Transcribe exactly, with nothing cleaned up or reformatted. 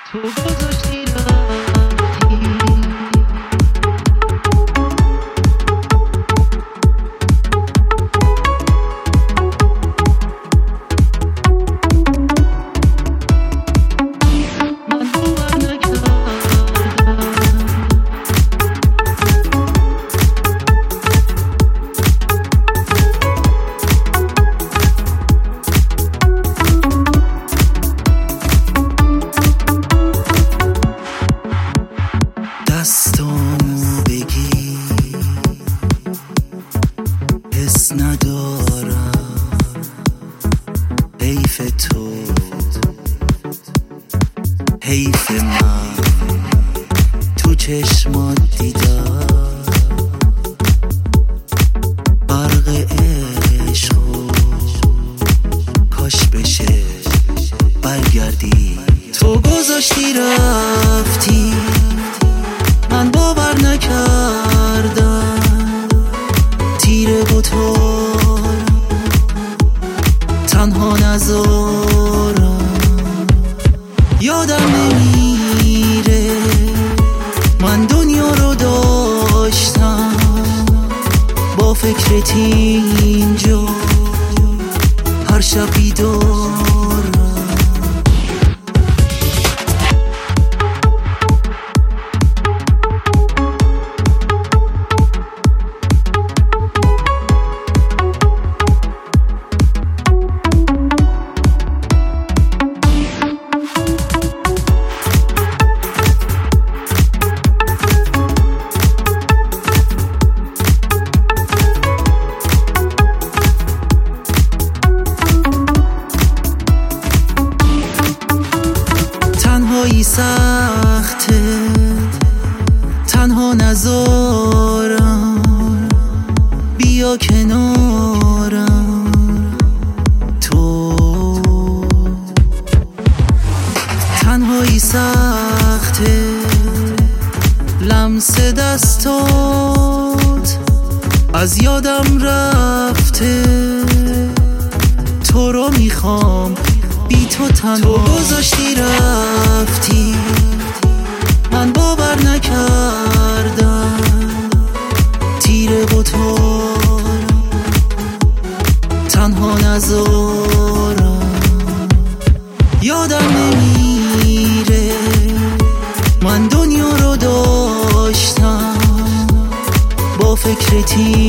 تو گذاشتی رفتی. دستامو بگی حس ندارم، حیف تو حیف من تو چشمات دیدم برق عشقو کاش بشه برگردی. تو گذاشتی رفتی، من باور نکردم تیره بطور تنها نذارم. یادم نمیره من دنیا رو داشتم با فکرت اینجا هر شب بیدارم. تنهایی سخته، تنها نذارم، بیا کنارم. تو تنهایی سخته، لمس دستات از یادم رفته. تو رو میخوام بی تو تنها. تو گذاشتی رفتی، من باور نکردم تیره بطور تنها نذارم. یادم نمیره من دنیا رو داشتم با فکرت